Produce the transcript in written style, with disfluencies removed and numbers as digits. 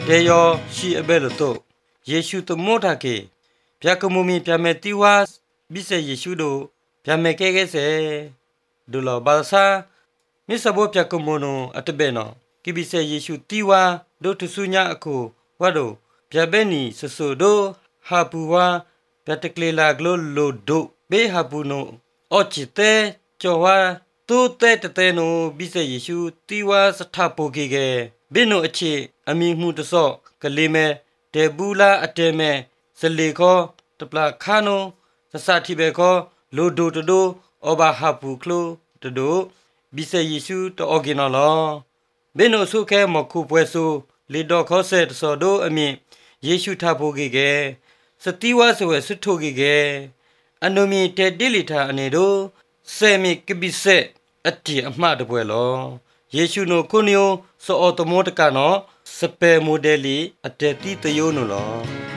တေယောရှိအဘဲလို့တော့ယေရှုတမောတာကေပြကမှုမီပြမဲတီဝါဘိစေယေရှုတို့ပြမဲကဲကဲစေဒူလောဘာသာမစ္စဘောပြကမှုနအတဘေနောကိဘိစေယေရှုတီဝါဒိုတဆုညာအခုဝါဒိုပြဘဲနီဆဆူဒိုဟာပူဝါပြတကလေလာဂလိုလိုဒိုဘေဟာပူနိုအောချီတေကျော်ဝါတူတဲတဲနိုဘိစေယေရှုတီဝါစထပိုကေကေဘင်းနိုအချေအမီမှုတဆော့ကလေးမဲတေဘူးလာအတဲမဲစလေခောတပလာခါနိုစစတိဘေခောလိုဒိုတဒိုအဘဟာပူကလိုတဒိုဘိစေယေရှုတောဂီနော်လောဘင်းနိုဆုခဲမခုပွဲဆူလေတော့ခောဆဲတဆော့ဒိုအမြင့်ယေရှုထပိုကေကေစတိဝါဆွေဆွထိုကေကေအနုမီတေတိလီထာအနေတို့ဆေမီကပိစေအတီအမှတ်တပွဲလောယေရှုနိုကိုနီယိုစောတမောတကနောစပေမိုဒယ်လီအတေတီတယောနိုလော